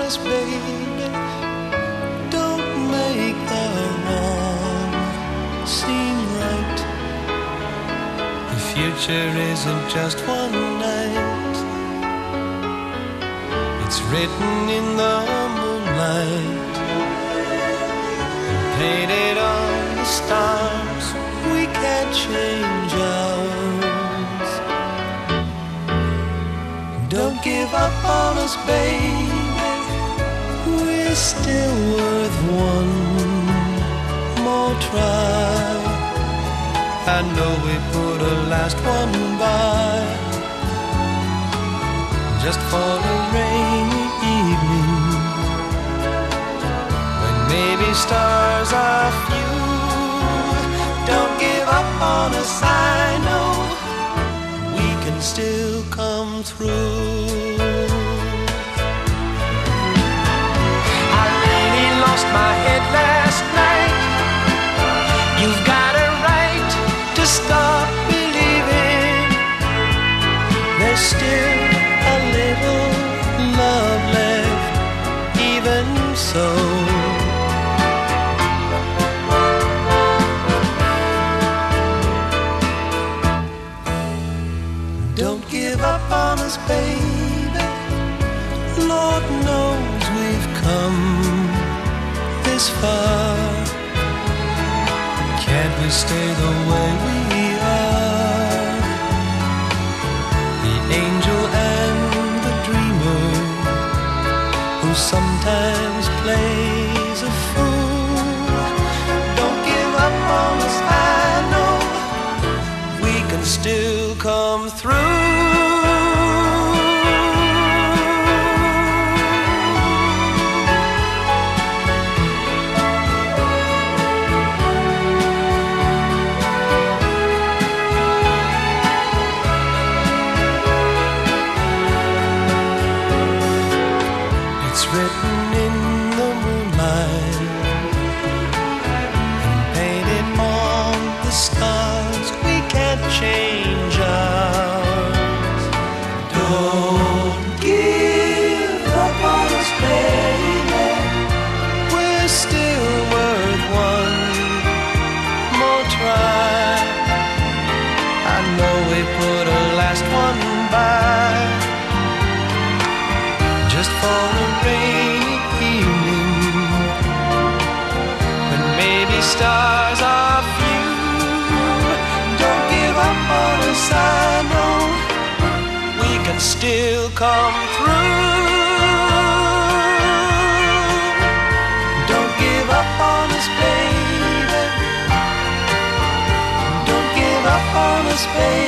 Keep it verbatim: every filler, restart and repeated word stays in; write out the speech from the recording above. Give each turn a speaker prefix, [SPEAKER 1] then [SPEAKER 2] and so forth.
[SPEAKER 1] us, baby. Don't make the wrong seem right. The future isn't just one night. It's written in the moonlight, painted on the stars. We can't change ours. Don't give up on us, baby. We're still worth one more try. I know we put a last one by, just for a rainy evening, when maybe stars are few. Don't give up on us, I know we can still come through. I really lost my head last night. You've got a right to stop believing. There's still a little love left, even so. Don't give up on us, baby. Lord knows we've come this far. Can't we stay the way we are? The angel and the dreamer, who sometimes plays a fool. Don't give up on us, I know we can still come through. It's written in the moonlight and painted on the stars. We can't change ours. Don't give up on us, baby. We're still worth one more try. I know we put a last one by, just for a rainy evening, when maybe stars are few. Don't give up on us, I know we can still come through. Don't give up on us, baby. Don't give up on us, baby.